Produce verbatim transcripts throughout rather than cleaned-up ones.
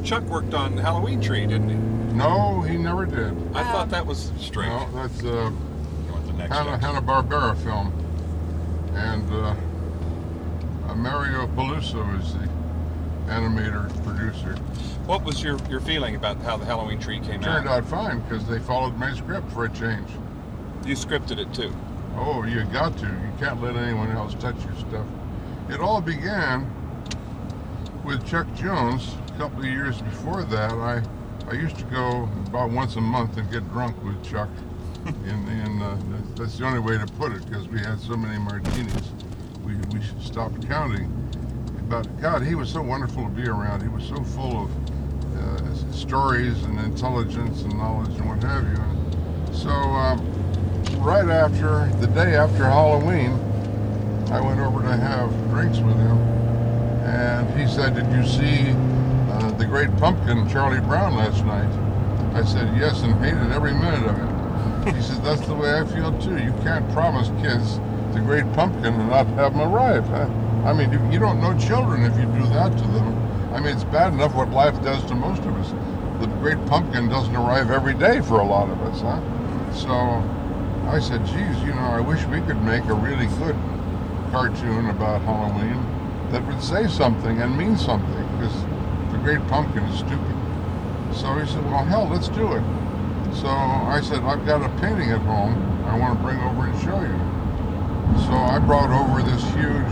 Chuck worked on Halloween Tree, didn't he? No, he never did. I Um, thought that was strange. No, that's uh, What's the next Hanna, step? Hanna-Barbera film. And uh, uh, Mario Peluso is the animator, producer. What was your, your feeling about how the Halloween Tree came Turned out? out fine because they followed my script for a change. You scripted it too. Oh, you got to. You can't let anyone else touch your stuff. It all began with Chuck Jones. A couple of years before that, I I used to go about once a month and get drunk with Chuck. in in uh, that's the only way to put it because we had so many martinis. We we stopped counting. But God, he was so wonderful to be around. He was so full of uh, stories and intelligence and knowledge and what have you. And so. Um, Right after, the day after Halloween, I went over to have drinks with him, and he said, "Did you see uh, The Great Pumpkin, Charlie Brown, last night?" I said, "Yes, and hated every minute of it." He said, "That's the way I feel too. You can't promise kids The Great Pumpkin and not have them arrive. Huh? I mean, you, you don't know children if you do that to them. I mean, it's bad enough what life does to most of us. The Great Pumpkin doesn't arrive every day for a lot of us, huh?" So I said, geez, you know, I wish we could make a really good cartoon about Halloween that would say something and mean something, because The Great Pumpkin is stupid. So he said, well, hell, let's do it. So I said, I've got a painting at home I want to bring over and show you. So I brought over this huge...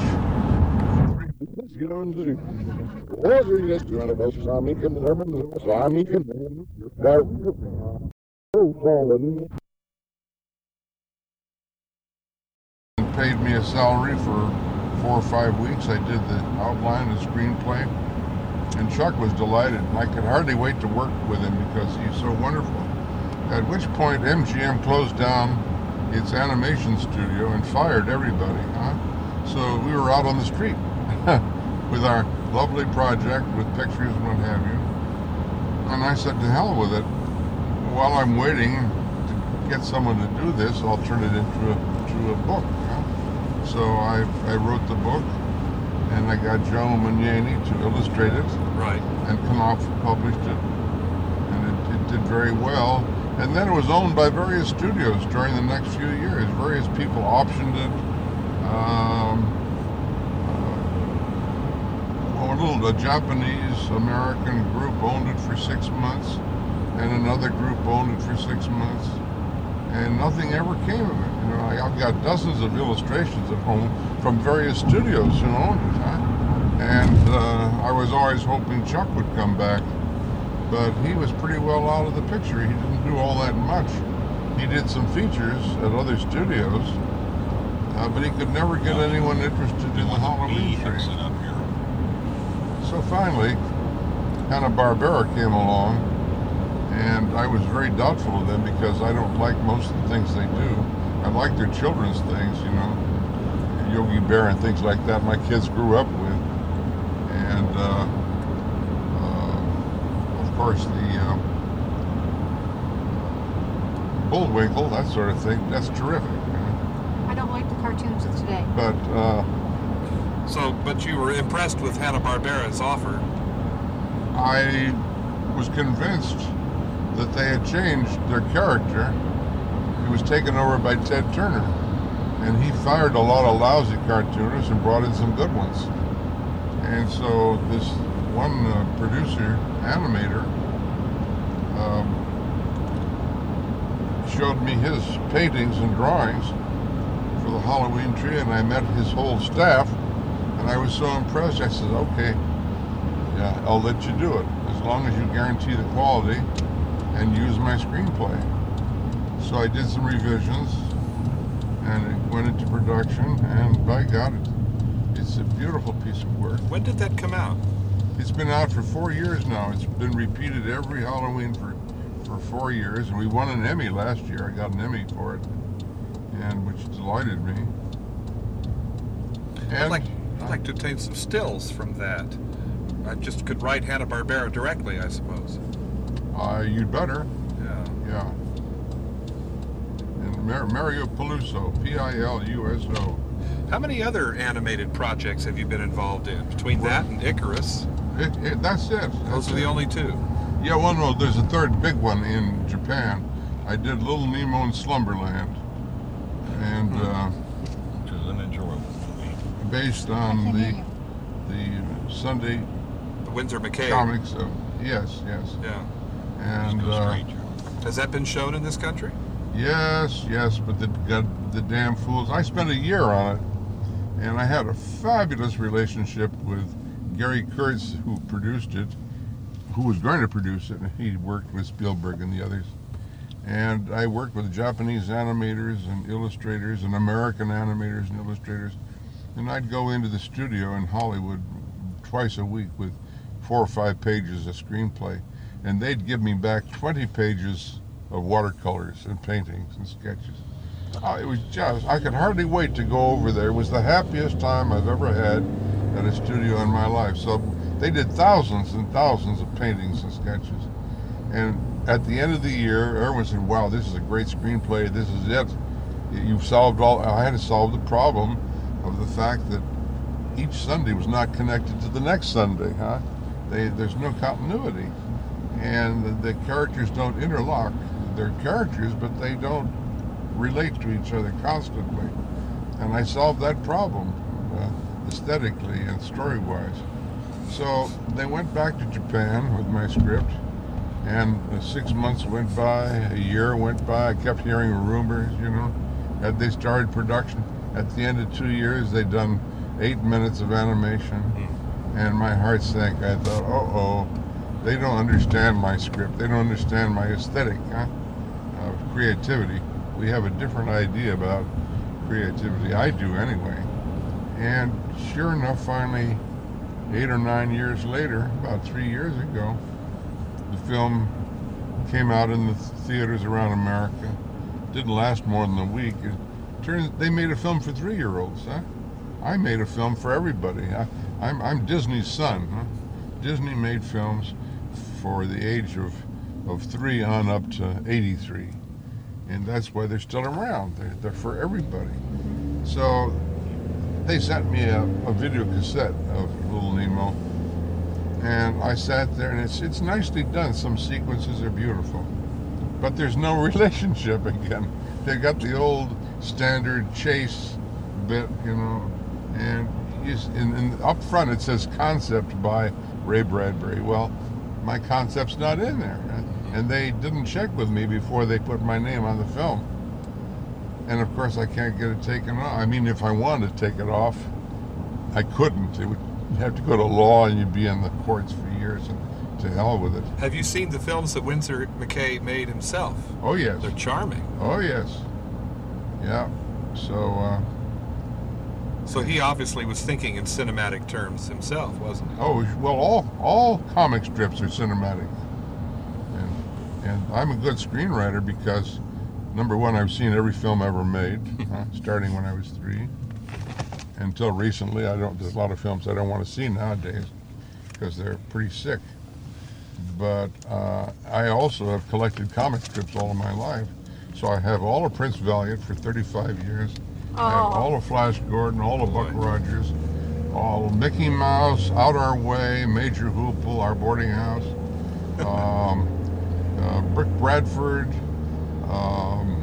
paid me a salary for four or five weeks. I did the outline, the screenplay, and Chuck was delighted. I could hardly wait to work with him because he's so wonderful. At which point M G M closed down its animation studio and fired everybody. Huh? So we were out on the street with our lovely project with pictures and what have you. And I said, to hell with it. While I'm waiting to get someone to do this, I'll turn it into a, to a book. So I, I wrote the book, and I got Joe Magnani to illustrate it. Right. And Knopf published it. And it, it did very well. And then it was owned by various studios during the next few years. Various people optioned it. Um, uh, a little a Japanese-American group owned it for six months, and another group owned it for six months. And nothing ever came of it. You know, I, I've got dozens of illustrations at home from various studios who owned it. Huh? And uh, I was always hoping Chuck would come back, but he was pretty well out of the picture. He didn't do all that much. He did some features at other studios, uh, but he could never get anyone interested in the Halloween Tree. So finally, Hanna-Barbera came along, and I was very doubtful of them because I don't like most of the things they do. I like their children's things, you know, Yogi Bear and things like that my kids grew up with. And, uh, uh, of course, the uh, Bullwinkle, that sort of thing, that's terrific. You know? I don't like the cartoons of today. But, uh... So, but you were impressed with Hanna-Barbera's offer. I was convinced that they had changed their character. He was taken over by Ted Turner, and he fired a lot of lousy cartoonists and brought in some good ones. And so this one uh, producer, animator, um, showed me his paintings and drawings for the Halloween Tree, and I met his whole staff, and I was so impressed. I said, okay, yeah, I'll let you do it, as long as you guarantee the quality and use my screenplay. So I did some revisions, and it went into production, and by God, it, it's a beautiful piece of work. When did that come out? It's been out for four years now. It's been repeated every Halloween for, for four years, and we won an Emmy last year. I got an Emmy for it, and which delighted me. And I'd like, I'd like to obtain some stills from that. I just could write Hanna-Barbera directly, I suppose. Uh, you'd better. Yeah. Yeah. And Mar- Mario Peluso, P I L U S O. How many other animated projects have you been involved in? Between Well, that and Icarus? It, it, that's it. Those That's are the it. only two. Yeah, well, no, there's a third big one in Japan. I did Little Nemo in Slumberland, and uh, Which is an enjoyable movie. based on the the Sunday The Windsor McCay. comics of yes, yes, Yeah. and There's no uh, stranger. Has that been shown in this country? yes, yes, but the got the damn fools. I spent a year on it, and I had a fabulous relationship with Gary Kurtz, who produced it, who was going to produce it. He worked with Spielberg and the others. And I worked with Japanese animators and illustrators and American animators and illustrators. And I'd go into the studio in Hollywood twice a week with four or five pages of screenplay. And they'd give me back twenty pages of watercolors and paintings and sketches. Oh, it was just, I could hardly wait to go over there. It was the happiest time I've ever had at a studio in my life. So they did thousands and thousands of paintings and sketches. And at the end of the year, everyone said, wow, this is a great screenplay. This is it. You've solved all. I had to solve the problem of the fact that each Sunday was not connected to the next Sunday, huh? They, there's no continuity. And the, the characters don't interlock. They're characters, but they don't relate to each other constantly. And I solved that problem uh, aesthetically and story-wise. So they went back to Japan with my script, and uh, six months went by, a year went by. I kept hearing rumors, you know. Had they started production, at the end of two years, they'd done eight minutes of animation, and my heart sank. I thought, uh-oh, they don't understand my script. They don't understand my aesthetic, huh, of creativity. We have a different idea about creativity. I do anyway. And sure enough, finally, eight or nine years later, about three years ago, the film came out in the theaters around America. Didn't last more than a week. It turns they made a film for three-year-olds. Huh? I made a film for everybody. I, I'm I'm Disney's son. Huh? Disney made films for the age of of three on up to eighty-three, and that's why they're still around. They're, they're for everybody. So they sent me a, a video cassette of Little Nemo, and I sat there, and it's it's nicely done. Some sequences are beautiful, but there's no relationship again. They got the old standard chase bit, you know, and in, in up front it says concept by Ray Bradbury. Well, my concept's not in there, and they didn't check with me before they put my name on the film. And of course, I can't get it taken off. I mean, if I wanted to take it off, I couldn't. It would have to go to law, and you'd be in the courts for years, and to hell with it. Have you seen the films that Windsor McCay made himself? Oh, yes. They're charming. Oh, yes. Yeah. So, uh, So he obviously was thinking in cinematic terms himself, wasn't he? oh, well, all all comic strips are cinematic. And, and I'm a good screenwriter because, number one, I've seen every film ever made, uh, starting when I was three. Until recently, I don't. There's a lot of films I don't want to see nowadays because they're pretty sick. But uh, I also have collected comic strips all of my life. So I have all of Prince Valiant for thirty-five years. I have all of Flash Gordon, all of Buck Rogers, all Mickey Mouse, Out Our Way, Major Hoople, Our Boarding House, um, uh, Brick Bradford, um,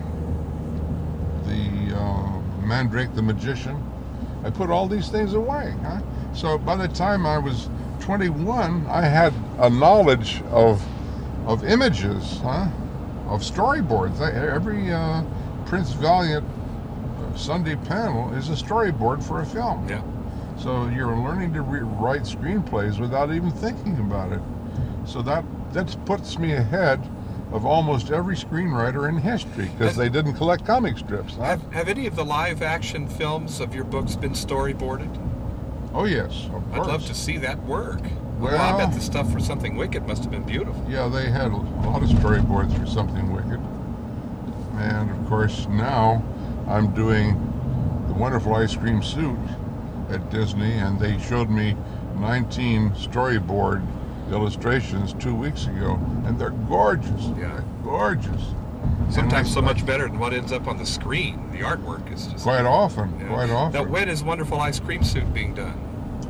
the uh, Mandrake the Magician. I put all these things away. Huh? So by the time I was twenty-one, I had a knowledge of of images, huh? Of storyboards. I, every uh, Prince Valiant Sunday panel is a storyboard for a film. Yeah. So you're learning to re- write screenplays without even thinking about it. So that that puts me ahead of almost every screenwriter in history because they didn't collect comic strips. Huh? Have, have any of the live-action films of your books been storyboarded? Oh yes, of I'd course. love to see that work. Well, Well, I bet the stuff for Something Wicked must have been beautiful. Yeah, they had a lot of storyboards for Something Wicked. And of course now I'm doing The Wonderful Ice Cream Suit at Disney, and they showed me nineteen storyboard illustrations two weeks ago, and they're gorgeous. Yeah. They're gorgeous. Sometimes And so I- much better than what ends up on the screen. The artwork is just... Quite often, Yeah. quite Now, often. when is Wonderful Ice Cream Suit being done?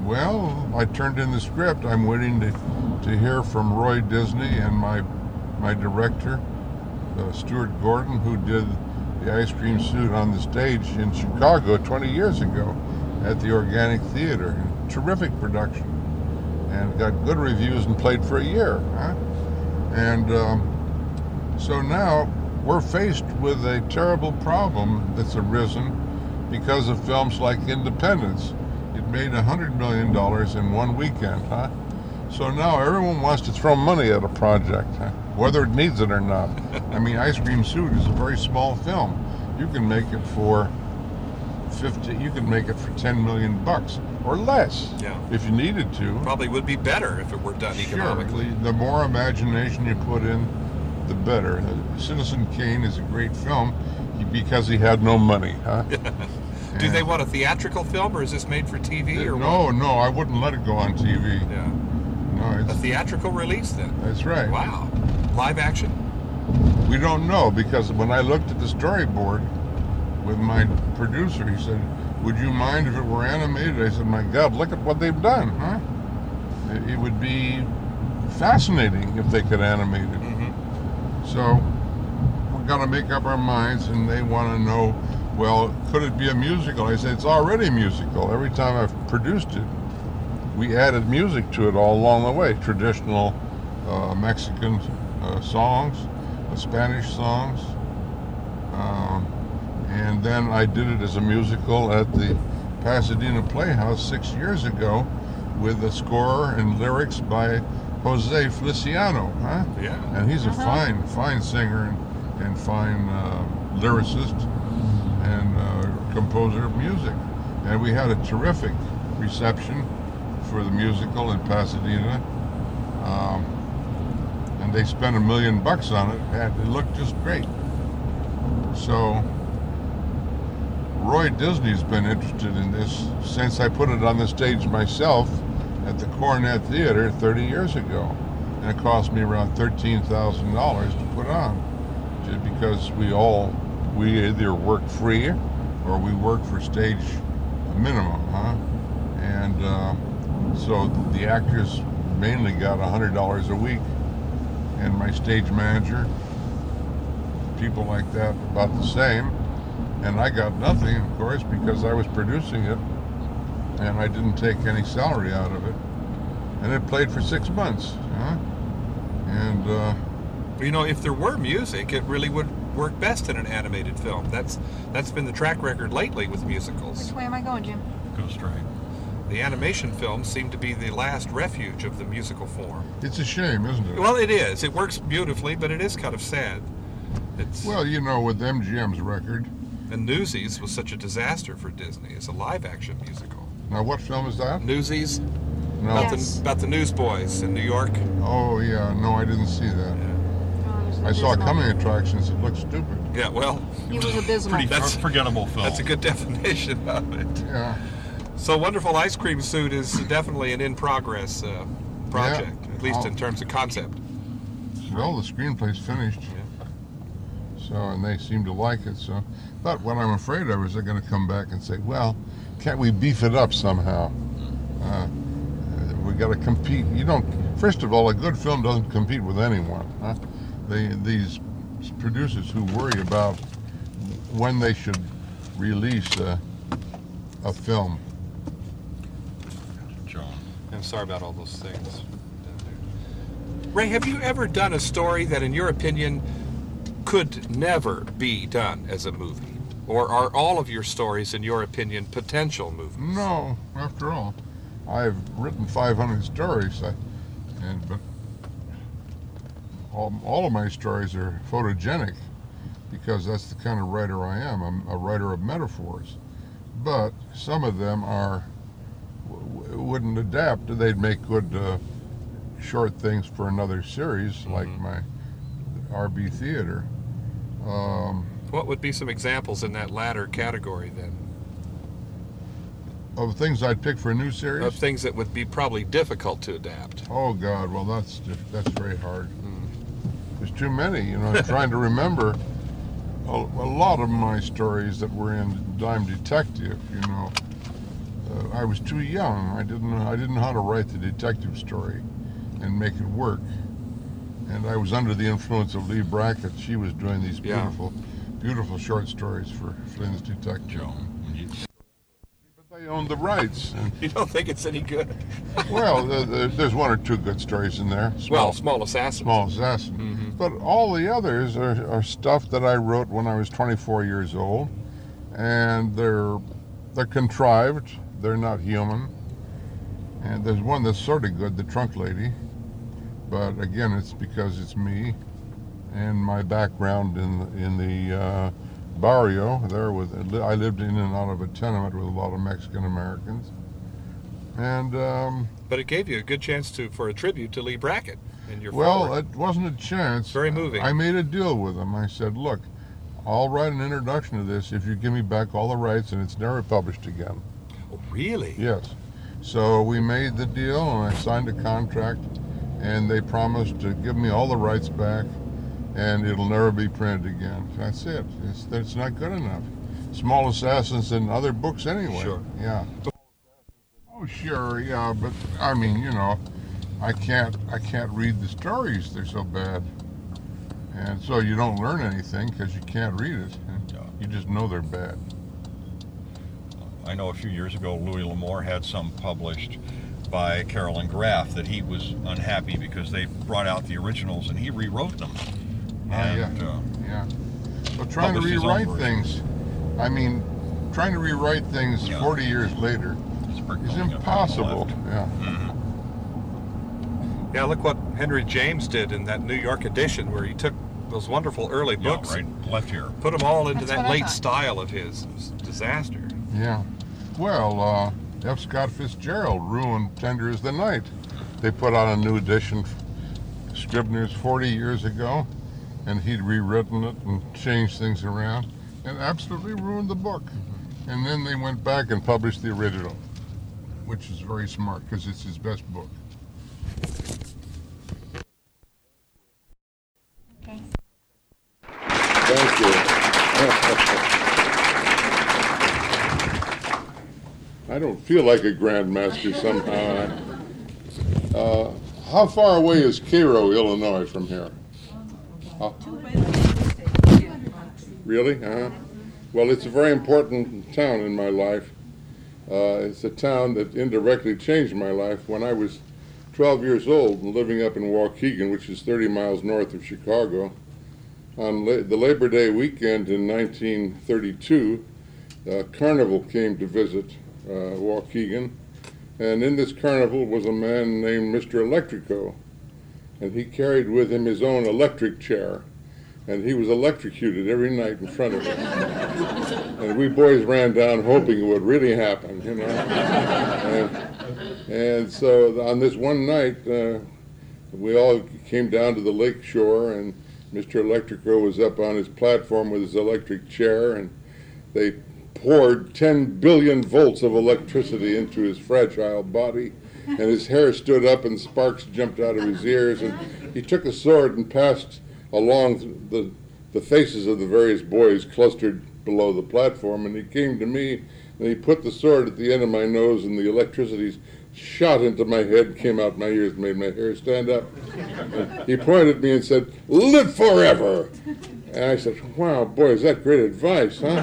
Well, I turned in the script. I'm waiting to, to hear from Roy Disney and my my director, uh, Stuart Gordon, who did the Ice Cream Suit on the stage in Chicago twenty years ago at the Organic Theater. Terrific production, and got good reviews and played for a year. Huh? And um, so now we're faced with a terrible problem that's arisen because of films like Independence. It made one hundred million dollars in one weekend, huh? So now everyone wants to throw money at a project, huh? Whether it needs it or not. I mean, Ice Cream Suit is a very small film. You can make it for fifty. You can make it for ten million bucks or less, Yeah. if you needed to. Probably would be better if it were done economically. Sure. The more imagination you put in, the better. Citizen Kane is a great film because he had no money, huh? Do they want a theatrical film, or is this made for T V? Or no, what? no, I wouldn't let it go on T V. Yeah. No, A it's, theatrical release, then? that's right. Wow. Live action? We don't know, because when I looked at the storyboard with my producer, he said, would you mind if it were animated? I said, my God, look at what they've done, huh? It, it would be fascinating if they could animate it. Mm-hmm. So we're going to make up our minds, and they want to know, well, could it be a musical? I said, it's already a musical. Every time I've produced it, we added music to it all along the way. Traditional uh, Mexican uh, songs, uh, Spanish songs. Um, and then I did it as a musical at the Pasadena Playhouse six years ago with a score and lyrics by Jose Feliciano. Huh? Yeah. And he's a Uh-huh. fine, fine singer and, and fine uh, lyricist and uh, composer of music. And we had a terrific reception for the musical in Pasadena. Um, and they spent a million bucks on it, and it looked just great. So Roy Disney's been interested in this since I put it on the stage myself at the Coronet Theater thirty years ago. And it cost me around thirteen thousand dollars to put on, just because we all, we either work free or we work for stage minimum, huh? And uh, so the actors mainly got one hundred dollars a week, and my stage manager, people like that, about the same. And I got nothing, of course, because I was producing it, and I didn't take any salary out of it. And it played for six months, huh? And uh, You know, if there were music, it really would work best in an animated film. That's that's been the track record lately with musicals. Which way am I going, Jim? Go straight. The animation films seem to be the last refuge of the musical form. it's a shame, isn't it? Well, it is. It works beautifully, but it is kind of sad. It's Well, you know, with M G M's record. and Newsies was such a disaster for Disney as a live-action musical. Now, what film is that? Newsies No. about Yes. the about the newsboys in New York. Oh, yeah. No, I didn't see that. Oh, it was I saw abysmal. Coming Attractions. It looked stupid. Yeah, well, It was abysmal. Pretty That's- forgettable film. that's a good definition of it. Yeah. So, Wonderful Ice Cream Suit is definitely an in-progress uh, project, Yeah. at least Oh. in terms of concept. Well, the screenplay's finished. So, and they seem to like it. So, but what I'm afraid of is they're going to come back and say, well, can't we beef it up somehow? Uh, we got to compete. You don't, first of all, a good film doesn't compete with anyone. Huh? They, these producers who worry about when they should release a, a film. John. I'm sorry about all those things. Ray, have you ever done a story that, in your opinion, could never be done as a movie? Or are all of your stories, in your opinion, potential movies? No, after all, I've written five hundred stories, I, and but all, all of my stories are photogenic because that's the kind of writer I am. I'm a writer of metaphors, but some of them are w- wouldn't adapt. They'd make good uh, short things for another series, like Mhm. my R B Theater. Um, What would be some examples in that latter category, then, of things I'd pick for a new series. of things that would be probably difficult to adapt? Oh God, well that's diff- that's very hard. There's too many, you know. I'm trying to remember a, a lot of my stories that were in Dime Detective, you know. uh, I was too young. I didn't know, I didn't know how to write the detective story and make it work. And I was under the influence of Lee Brackett. She was doing these Yeah. beautiful, beautiful short stories for Flynn's Detective. Joe, when you- But they owned the rights. And, You don't think it's any good? well, the, the, there's one or two good stories in there. Well, Small Assassin. Small Assassin. Mhm. But all the others are, are stuff that I wrote when I was twenty-four years old, and they're they're contrived. They're not human. And there's one that's sort of good, The Trunk Lady. But again, it's because it's me and my background in the, in the uh, barrio there. With I lived in and out of a tenement with a lot of Mexican Americans, and. Um, But it gave you a good chance to for a tribute to Lee Brackett and your Well, forward. it wasn't a chance. Very moving. I made a deal with him. I said, look, I'll write an introduction to this if you give me back all the rights and it's never published again. Oh, really? Yes. So we made the deal and I signed a contract and they promised to give me all the rights back and it'll never be printed again. That's it. It's, it's not good enough. Small Assassins and other books anyway. Sure. Yeah. Oh, sure, yeah, but I mean, you know, I can't, I can't read the stories. They're so bad, and so you don't learn anything because you can't read it. Yeah. You just know they're bad. I know a few years ago Louis L'Amour had some published by Carolyn Graff that he was unhappy because they brought out the originals and he rewrote them. Ah, and, yeah. uh, Yeah. But trying to Published his own rewrite version. things, I mean, trying to rewrite things Yeah. forty years later sprinkling is of impossible. left. Yeah. Mhm. Yeah, look what Henry James did in that New York edition where he took those wonderful early Yeah, books, right left here. put them all into That's that what I late thought. style of his. It was a disaster. Yeah. Well, uh, F. Scott Fitzgerald ruined Tender as the Night. They put out a new edition, Scribner's forty years ago, and he'd rewritten it and changed things around and absolutely ruined the book. And then they went back and published the original, which is very smart because it's his best book. Okay. Thank you. I don't feel like a grandmaster somehow. Uh, how far away is Cairo, Illinois, from here? Uh, really? Uh-huh. Well, it's a very important town in my life. Uh, it's a town that indirectly changed my life. When I was twelve years old and living up in Waukegan, which is thirty miles north of Chicago, on la- the Labor Day weekend in nineteen thirty-two, uh, Carnival came to visit uh, Waukegan, and in this carnival was a man named Mister Electrico, and he carried with him his own electric chair, and he was electrocuted every night in front of us. And we boys ran down hoping it would really happen, you know. and, and so on this one night, uh, we all came down to the lake shore, and Mister Electrico was up on his platform with his electric chair, and they poured ten billion volts of electricity into his fragile body, and his hair stood up and sparks jumped out of his ears, and he took a sword and passed along the, the faces of the various boys clustered below the platform, and he came to me, and he put the sword at the end of my nose, and the electricity shot into my head, came out my ears, made my hair stand up. And he pointed at me and said, "Live forever!" And I said, "Wow, boy, is that great advice, huh?"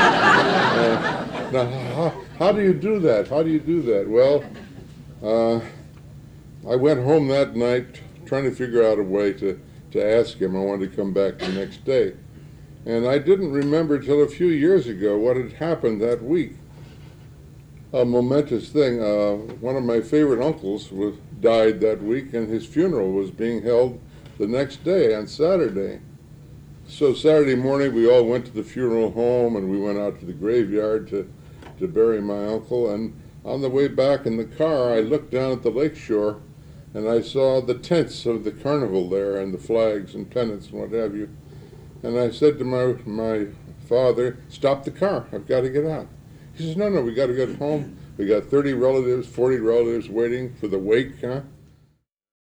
uh, now, how, how do you do that? How do you do that? Well, uh, I went home that night trying to figure out a way to, to ask him. I wanted to come back the next day. And I didn't remember till a few years ago what had happened that week. A momentous thing. Uh, one of my favorite uncles was, died that week, and his funeral was being held the next day on Saturday. So Saturday morning, we all went to the funeral home, and we went out to the graveyard to, to bury my uncle. And on the way back in the car, I looked down at the lake shore, and I saw the tents of the carnival there, and the flags and pennants and what have you. And I said to my my father, "Stop the car, I've got to get out." He says, "No, no, we got to get home. We got thirty relatives, forty relatives waiting for the wake, huh?"